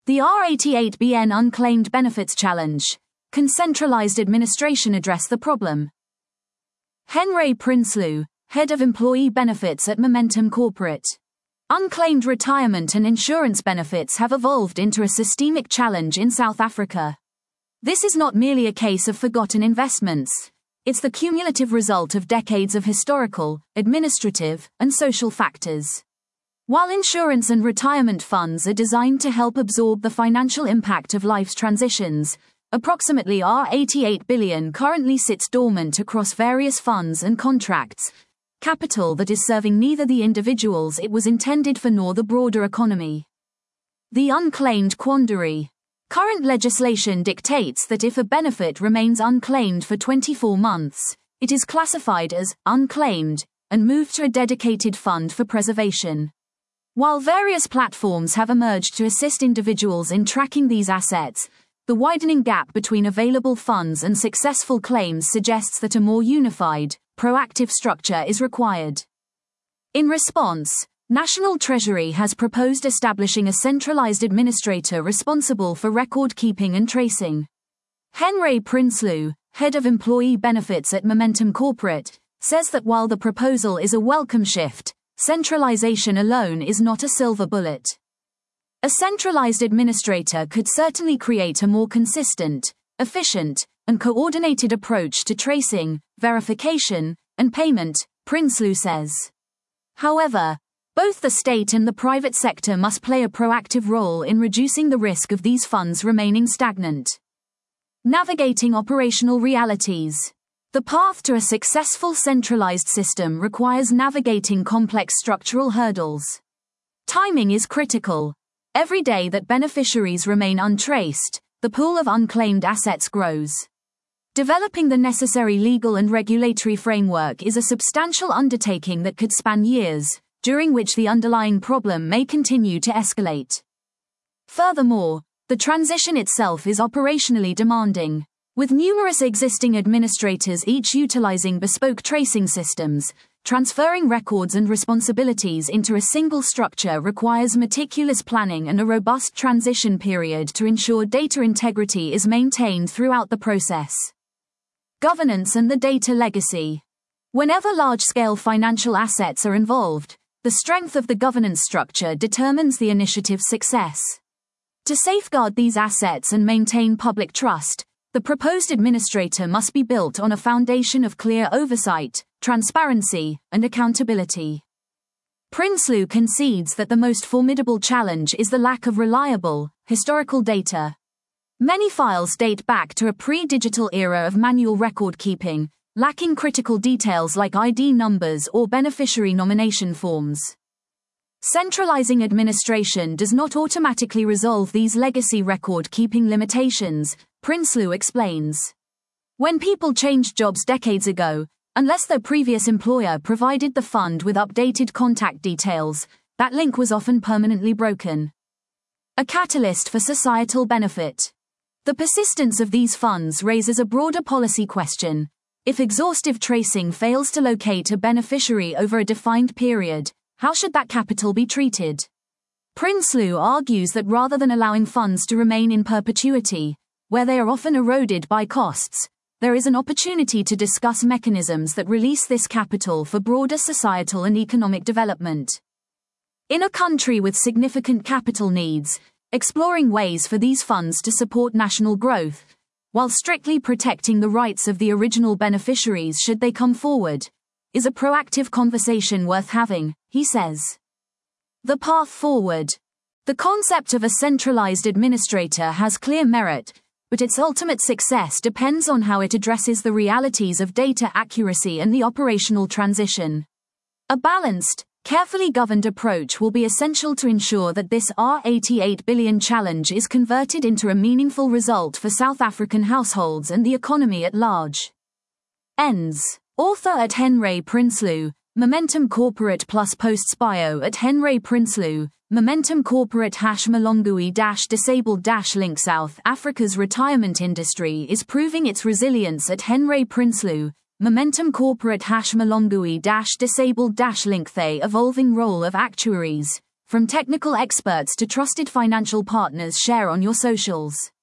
The R88BN Unclaimed Benefits Challenge. Can centralized administration address the problem? Henry Prinsloo, Head of Employee Benefits at Momentum Corporate. Unclaimed retirement and insurance benefits have evolved into a systemic challenge in South Africa. This is not merely a case of forgotten investments. It's the cumulative result of decades of historical, administrative, and social factors. While insurance and retirement funds are designed to help absorb the financial impact of life's transitions, approximately R88 billion currently sits dormant across various funds and contracts, capital that is serving neither the individuals it was intended for nor the broader economy. The unclaimed quandary. Current legislation dictates that if a benefit remains unclaimed for 24 months, it is classified as unclaimed and moved to a dedicated fund for preservation. While various platforms have emerged to assist individuals in tracking these assets, the widening gap between available funds and successful claims suggests that a more unified, proactive structure is required. In response, National Treasury has proposed establishing a centralized administrator responsible for record keeping and tracing. Henry Prinsloo, Head of Employee Benefits at Momentum Corporate, says that while the proposal is a welcome shift, centralization alone is not a silver bullet. A centralized administrator could certainly create a more consistent, efficient, and coordinated approach to tracing, verification, and payment, Prinsloo says. However, both the state and the private sector must play a proactive role in reducing the risk of these funds remaining stagnant. Navigating operational realities. The path to a successful centralized system requires navigating complex structural hurdles. Timing is critical. Every day that beneficiaries remain untraced, the pool of unclaimed assets grows. Developing the necessary legal and regulatory framework is a substantial undertaking that could span years, during which the underlying problem may continue to escalate. Furthermore, the transition itself is operationally demanding. With numerous existing administrators each utilizing bespoke tracing systems, transferring records and responsibilities into a single structure requires meticulous planning and a robust transition period to ensure data integrity is maintained throughout the process. Governance and the data legacy. Whenever large-scale financial assets are involved, the strength of the governance structure determines the initiative's success. To safeguard these assets and maintain public trust, the proposed administrator must be built on a foundation of clear oversight, transparency, and accountability. Prinsloo concedes that the most formidable challenge is the lack of reliable, historical data. Many files date back to a pre-digital era of manual record keeping, lacking critical details like ID numbers or beneficiary nomination forms. Centralizing administration does not automatically resolve these legacy record-keeping limitations, Prinsloo explains. When people changed jobs decades ago, unless their previous employer provided the fund with updated contact details, that link was often permanently broken. A catalyst for societal benefit. The persistence of these funds raises a broader policy question. If exhaustive tracing fails to locate a beneficiary over a defined period, how should that capital be treated? Prinsloo argues that rather than allowing funds to remain in perpetuity, where they are often eroded by costs, there is an opportunity to discuss mechanisms that release this capital for broader societal and economic development. In a country with significant capital needs, exploring ways for these funds to support national growth, while strictly protecting the rights of the original beneficiaries should they come forward, is a proactive conversation worth having, he says. The path forward. The concept of a centralized administrator has clear merit, but its ultimate success depends on how it addresses the realities of data accuracy and the operational transition. A balanced, carefully governed approach will be essential to ensure that this R88 billion challenge is converted into a meaningful result for South African households and the economy at large. Ends. Author at Henry Prinsloo, Momentum Corporate plus posts bio at Henry Prinsloo, Momentum Corporate #Malongui-disabled link. South Africa's retirement industry is proving its resilience at Henry Prinsloo, Momentum Corporate #Malongui-disabled link. The evolving role of actuaries, From technical experts to trusted financial partners, share on your socials.